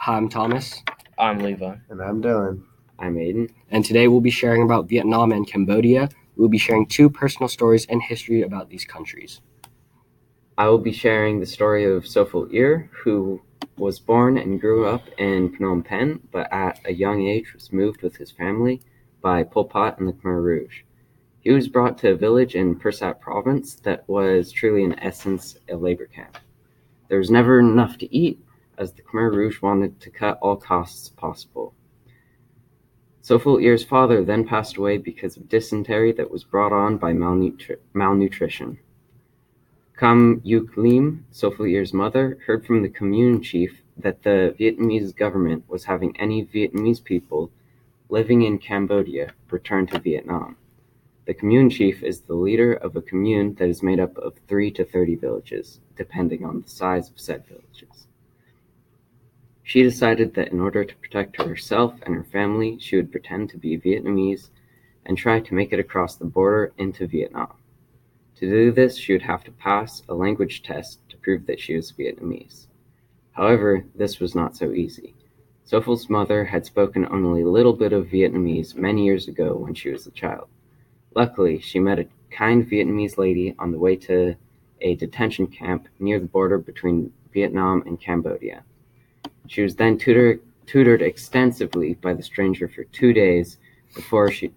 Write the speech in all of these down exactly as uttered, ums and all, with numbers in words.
Hi, I'm Thomas. I'm Levi. And I'm Dylan. I'm Aiden. And today we'll be sharing about Vietnam and Cambodia. We'll be sharing two personal stories and history about these countries. I will be sharing the story of Sophil Ir, who was born and grew up in Phnom Penh, but at a young age was moved with his family by Pol Pot and the Khmer Rouge. He was brought to a village in Pursat province that was truly in essence a labor camp. There was never enough to eat, as the Khmer Rouge wanted to cut all costs possible. Sophil Ir's father then passed away because of dysentery that was brought on by malnutri- malnutrition. Cam Yuk Lim, Sophil Ir's mother, heard from the commune chief that the Vietnamese government was having any Vietnamese people living in Cambodia return to Vietnam. The commune chief is the leader of a commune that is made up of three to thirty villages, depending on the size of said villages. She decided that in order to protect herself and her family, she would pretend to be Vietnamese and try to make it across the border into Vietnam. To do this, she would have to pass a language test to prove that she was Vietnamese. However, this was not so easy. Sophil's mother had spoken only a little bit of Vietnamese many years ago when she was a child. Luckily, she met a kind Vietnamese lady on the way to a detention camp near the border between Vietnam and Cambodia. She was then tutor, tutored extensively by the stranger for two days before she,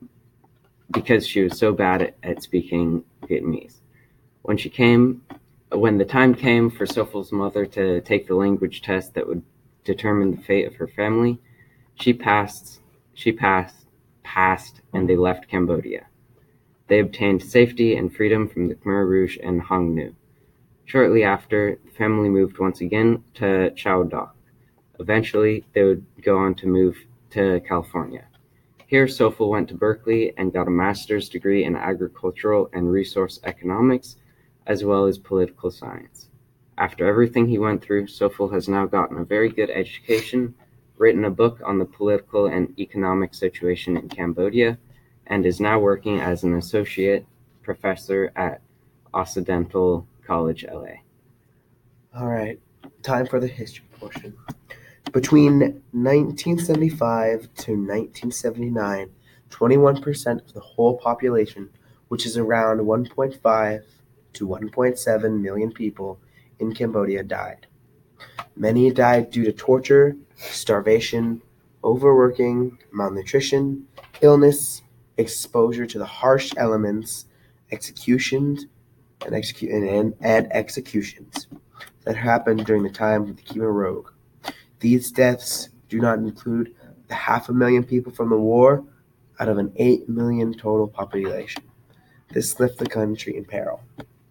because she was so bad at, at speaking Vietnamese. When she came, when the time came for Sophil's mother to take the language test that would determine the fate of her family, she passed, she passed, passed, and they left Cambodia. They obtained safety and freedom from the Khmer Rouge and Hong Nu. Shortly after, the family moved once again to Chau Doc. Eventually, they would go on to move to California. Here, Sophil went to Berkeley and got a master's degree in agricultural and resource economics, as well as political science. After everything he went through, Sophil has now gotten a very good education, written a book on the political and economic situation in Cambodia, and is now working as an associate professor at Occidental College, L A. All right, time for the history portion. Between nineteen seventy-five to nineteen seventy-nine, twenty-one percent of the whole population, which is around one point five to one point seven million people in Cambodia, died. Many died due to torture, starvation, overworking, malnutrition, illness, exposure to the harsh elements, executions, and, execu- and, and executions that happened during the time of the Khmer Rouge. These deaths do not include the half a million people from the war out of an eight million total population. This left the country in peril.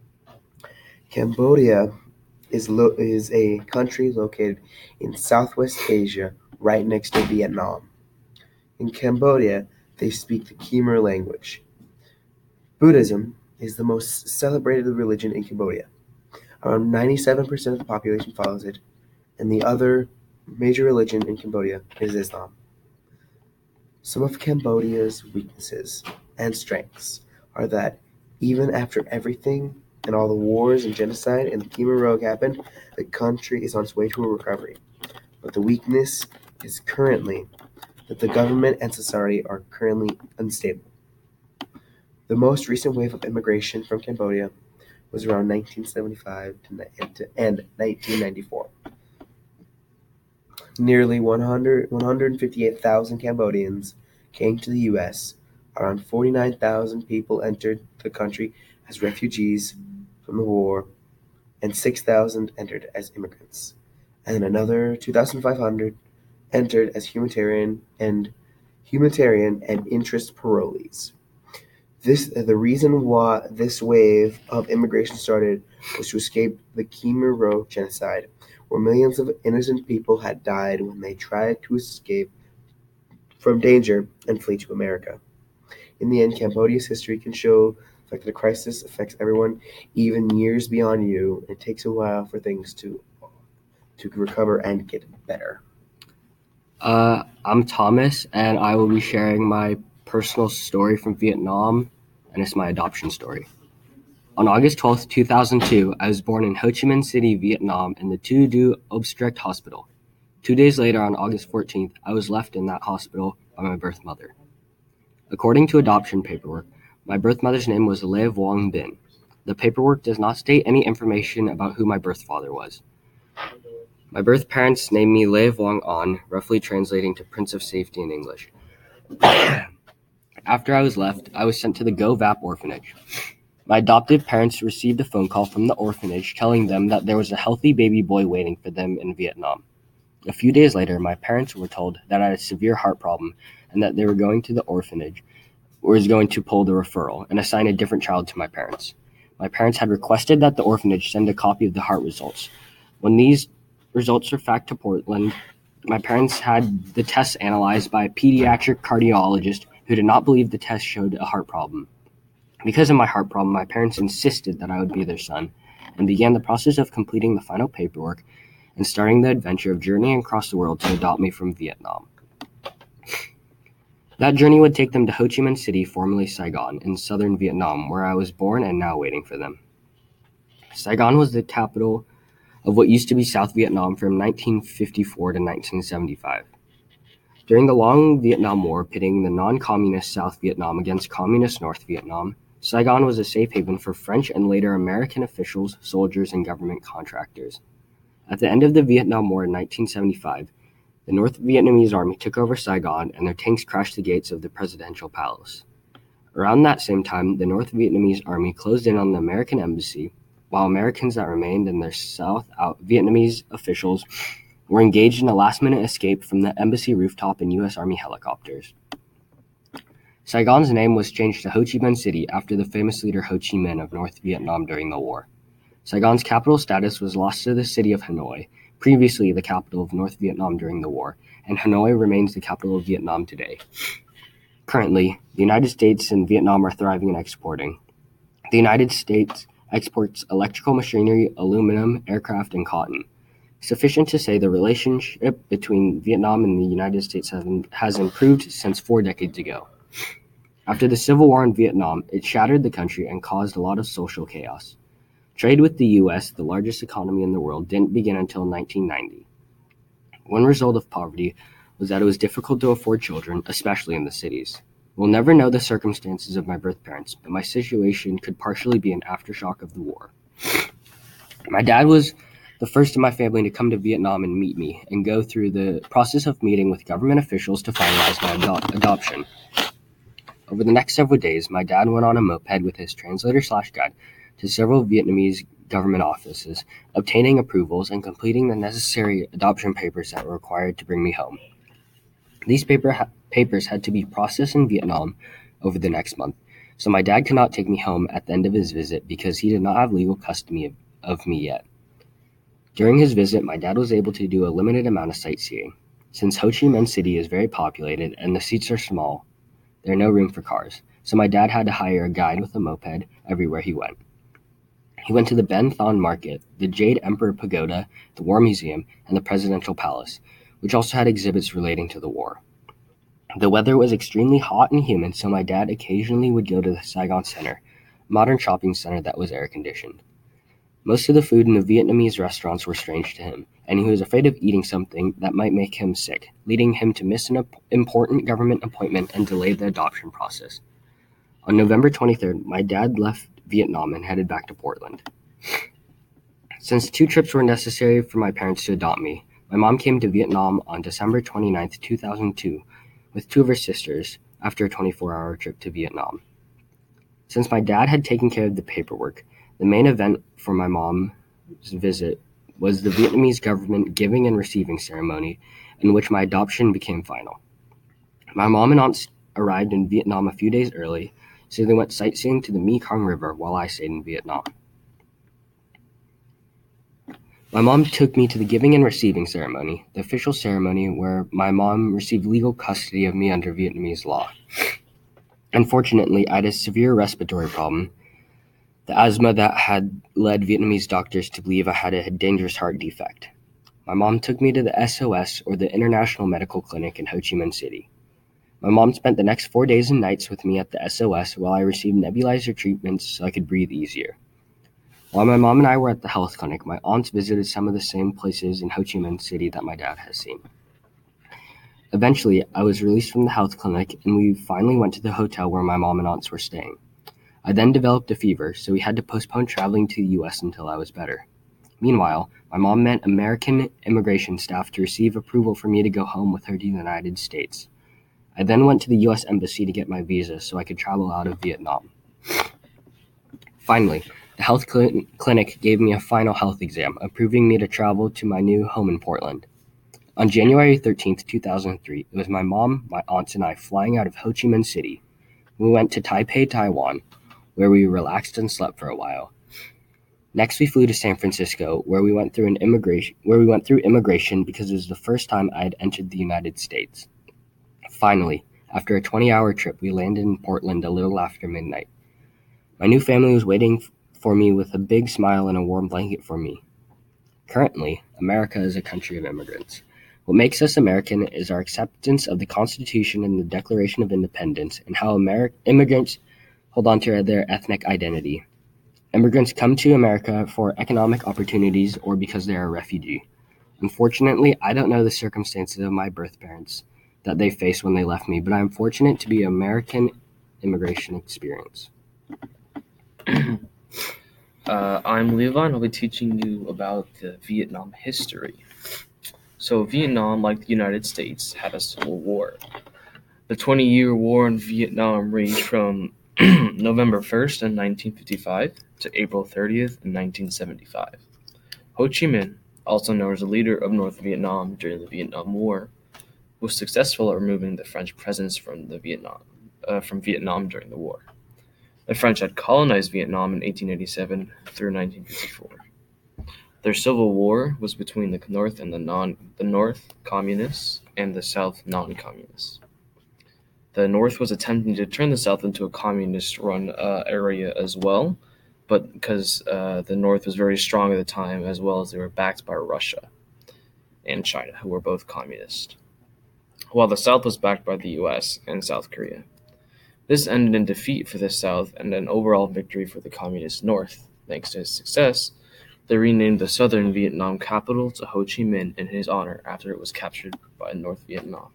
Cambodia is, lo- is a country located in Southwest Asia, right next to Vietnam. In Cambodia, they speak the Khmer language. Buddhism is the most celebrated religion in Cambodia. Around ninety-seven percent of the population follows it, and the other major religion in Cambodia is Islam. Some of Cambodia's weaknesses and strengths are that even after everything and all the wars and genocide and the Khmer Rouge happened, the country is on its way to a recovery. But the weakness is currently that the government and society are currently unstable. The most recent wave of immigration from Cambodia was around nineteen seventy-five to and nineteen ninety-four. Nearly one hundred, one hundred fifty-eight thousand Cambodians came to the U S. Around forty-nine thousand people entered the country as refugees from the war, and six thousand entered as immigrants. And another two thousand five hundred entered as humanitarian and humanitarian and interest parolees. This the reason why this wave of immigration started was to escape the Khmer Rouge genocide, where millions of innocent people had died when they tried to escape from danger and flee to America. In the end, Cambodia's history can show the fact that a crisis affects everyone, even years beyond you, and it takes a while for things to to recover and get better. Uh, I'm Thomas, and I will be sharing my personal story from Vietnam, and it's my adoption story. On August twelfth, two thousand two, I was born in Ho Chi Minh City, Vietnam, in the Tu Du Obstetric Hospital. Two days later, on August fourteenth, I was left in that hospital by my birth mother. According to adoption paperwork, my birth mother's name was Le Vuong Bin. The paperwork does not state any information about who my birth father was. My birth parents named me Le Vuong An, roughly translating to Prince of Safety in English. After I was left, I was sent to the Go Vap orphanage. My adoptive parents received a phone call from the orphanage telling them that there was a healthy baby boy waiting for them in Vietnam. A few days later, my parents were told that I had a severe heart problem and that they were going to the orphanage was going to pull the referral and assign a different child to my parents. My parents had requested that the orphanage send a copy of the heart results. When these results were faxed to Portland, my parents had the tests analyzed by a pediatric cardiologist who did not believe the test showed a heart problem. Because of my heart problem, my parents insisted that I would be their son and began the process of completing the final paperwork and starting the adventure of journeying across the world to adopt me from Vietnam. That journey would take them to Ho Chi Minh City, formerly Saigon, in southern Vietnam, where I was born and now waiting for them. Saigon was the capital of what used to be South Vietnam from nineteen fifty-four to nineteen seventy-five. During the long Vietnam War, pitting the non-communist South Vietnam against communist North Vietnam, Saigon was a safe haven for French and later American officials, soldiers, and government contractors. At the end of the Vietnam War in nineteen seventy-five, the North Vietnamese army took over Saigon and their tanks crashed the gates of the presidential palace. Around that same time, the North Vietnamese army closed in on the American embassy, while Americans that remained and their South Vietnamese officials were engaged in a last-minute escape from the embassy rooftop in U S Army helicopters. Saigon's name was changed to Ho Chi Minh City after the famous leader Ho Chi Minh of North Vietnam during the war. Saigon's capital status was lost to the city of Hanoi, previously the capital of North Vietnam during the war, and Hanoi remains the capital of Vietnam today. Currently, the United States and Vietnam are thriving and exporting. The United States exports electrical machinery, aluminum, aircraft, and cotton. Sufficient to say the relationship between Vietnam and the United States has improved since four decades ago. After the Civil War in Vietnam, it shattered the country and caused a lot of social chaos. Trade with the U S, the largest economy in the world, didn't begin until nineteen ninety. One result of poverty was that it was difficult to afford children, especially in the cities. We'll never know the circumstances of my birth parents, but my situation could partially be an aftershock of the war. My dad was the first in my family to come to Vietnam and meet me and go through the process of meeting with government officials to finalize my ado- adoption. Over the next several days, my dad went on a moped with his translator slash guide to several Vietnamese government offices, obtaining approvals and completing the necessary adoption papers that were required to bring me home. These paper ha- papers had to be processed in Vietnam over the next month, so my dad could not take me home at the end of his visit because he did not have legal custody of, of me yet. During his visit, my dad was able to do a limited amount of sightseeing. Since Ho Chi Minh City is very populated and the seats are small, there are no room for cars, so my dad had to hire a guide with a moped everywhere he went. He went to the Ben Thon Market, the Jade Emperor Pagoda, the War Museum, and the Presidential Palace, which also had exhibits relating to the war. The weather was extremely hot and humid, so my dad occasionally would go to the Saigon Center, a modern shopping center that was air-conditioned. Most of the food in the Vietnamese restaurants were strange to him, and he was afraid of eating something that might make him sick, leading him to miss an important government appointment and delay the adoption process. On November twenty-third, my dad left Vietnam and headed back to Portland. Since two trips were necessary for my parents to adopt me, my mom came to Vietnam on December twenty-ninth, two thousand two, with two of her sisters after a twenty-four hour trip to Vietnam. Since my dad had taken care of the paperwork, the main event for my mom's visit was the Vietnamese government giving and receiving ceremony, in which my adoption became final. My mom and aunts arrived in Vietnam a few days early, so they went sightseeing to the Mekong River while I stayed in Vietnam. My mom took me to the giving and receiving ceremony, the official ceremony where my mom received legal custody of me under Vietnamese law. Unfortunately, I had a severe respiratory problem, the asthma that had led Vietnamese doctors to believe I had a dangerous heart defect. My mom took me to the S O S, or the International Medical Clinic in Ho Chi Minh City. My mom spent the next four days and nights with me at the S O S while I received nebulizer treatments so I could breathe easier. While my mom and I were at the health clinic, my aunts visited some of the same places in Ho Chi Minh City that my dad has seen. Eventually, I was released from the health clinic, and we finally went to the hotel where my mom and aunts were staying. I then developed a fever, so we had to postpone traveling to the U S until I was better. Meanwhile, my mom met American immigration staff to receive approval for me to go home with her to the United States. I then went to the U S Embassy to get my visa so I could travel out of Vietnam. Finally, the health cl- clinic gave me a final health exam, approving me to travel to my new home in Portland. On January thirteenth, two thousand three, it was my mom, my aunts, and I flying out of Ho Chi Minh City. We went to Taipei, Taiwan, where we relaxed and slept for a while. Next, we flew to San Francisco, where we went through an immigration where we went through immigration because it was the first time I had entered the United States. Finally, after a twenty-hour trip, we landed in Portland a little after midnight. My new family was waiting for me with a big smile and a warm blanket for me. Currently, America is a country of immigrants. What makes us American is our acceptance of the Constitution and the Declaration of Independence, and how Ameri- immigrants hold on to their ethnic identity. Immigrants come to America for economic opportunities or because they are a refugee. Unfortunately, I don't know the circumstances of my birth parents that they faced when they left me, but I am fortunate to be an American immigration experience. Uh, I'm Levi, and I'll be teaching you about the Vietnam history. So Vietnam, like the United States, had a civil war. The twenty-year war in Vietnam ranged from November first in nineteen fifty-five to April thirtieth in nineteen seventy-five. Ho Chi Minh, also known as the leader of North Vietnam during the Vietnam War, was successful at removing the French presence from the Vietnam uh, from Vietnam during the war. The French had colonized Vietnam in eighteen eighty-seven through nineteen fifty-four. Their civil war was between the North and the non the North communists and the South non-communists. The North was attempting to turn the South into a communist-run uh, area as well, but because uh, the North was very strong at the time, as well as they were backed by Russia and China, who were both communist, while the South was backed by the U S and South Korea. This ended in defeat for the South and an overall victory for the communist North. Thanks to his success, they renamed the southern Vietnam capital to Ho Chi Minh in his honor after it was captured by North Vietnam.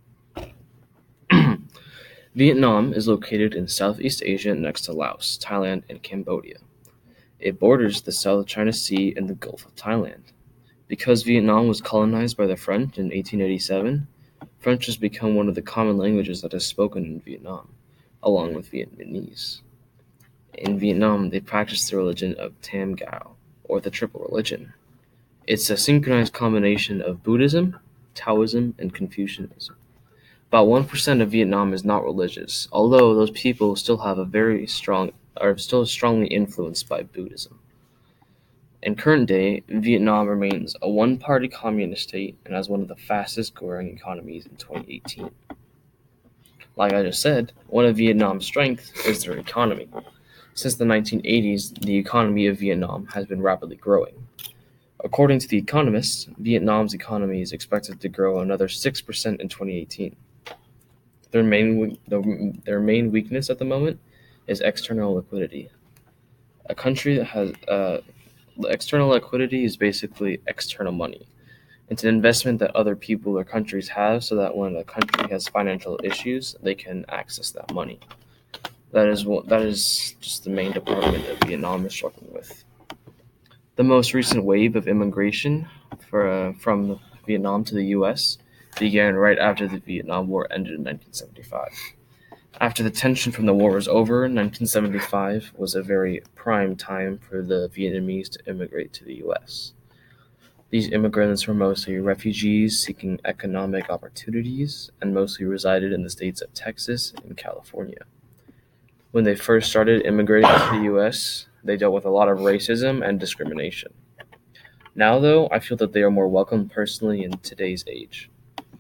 Vietnam is located in Southeast Asia next to Laos, Thailand, and Cambodia. It borders the South China Sea and the Gulf of Thailand. Because Vietnam was colonized by the French in eighteen eighty-seven, French has become one of the common languages that is spoken in Vietnam, along with Vietnamese. In Vietnam, they practice the religion of Tam Gao, or the Triple Religion. It's a synchronized combination of Buddhism, Taoism, and Confucianism. About one percent of Vietnam is not religious, although those people still have a very strong, are still strongly influenced by Buddhism. In current day, Vietnam remains a one-party communist state and has one of the fastest growing economies in twenty eighteen. Like I just said, one of Vietnam's strengths is their economy. Since the nineteen eighties, the economy of Vietnam has been rapidly growing. According to The Economist, Vietnam's economy is expected to grow another six percent in twenty eighteen. Their main, their main weakness at the moment is external liquidity. A country that has uh, external liquidity is basically external money. It's an investment that other people or countries have so that when a country has financial issues, they can access that money. That is what that is just the main department that Vietnam is struggling with. The most recent wave of immigration for, uh, from Vietnam to the U S began right after the Vietnam War ended in nineteen seventy-five. After the tension from the war was over, nineteen seventy-five was a very prime time for the Vietnamese to immigrate to the U S. These immigrants were mostly refugees seeking economic opportunities and mostly resided in the states of Texas and California. When they first started immigrating to the U S, they dealt with a lot of racism and discrimination. Now, though, I feel that they are more welcome personally in today's age.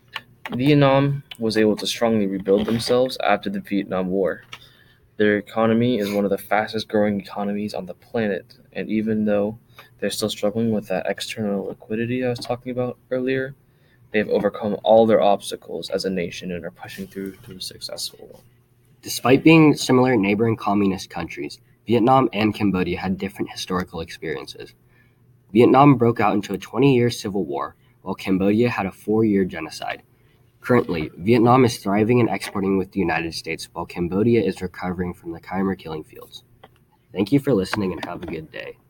Vietnam was able to strongly rebuild themselves after the Vietnam War. Their economy is one of the fastest growing economies on the planet, and even though they're still struggling with that external liquidity I was talking about earlier, they have overcome all their obstacles as a nation and are pushing through to a successful one. Despite being similar neighboring communist countries, Vietnam and Cambodia had different historical experiences. Vietnam broke out into a twenty-year civil war, while Cambodia had a four-year genocide. Currently, Vietnam is thriving and exporting with the United States, while Cambodia is recovering from the Khmer killing fields. Thank you for listening and have a good day.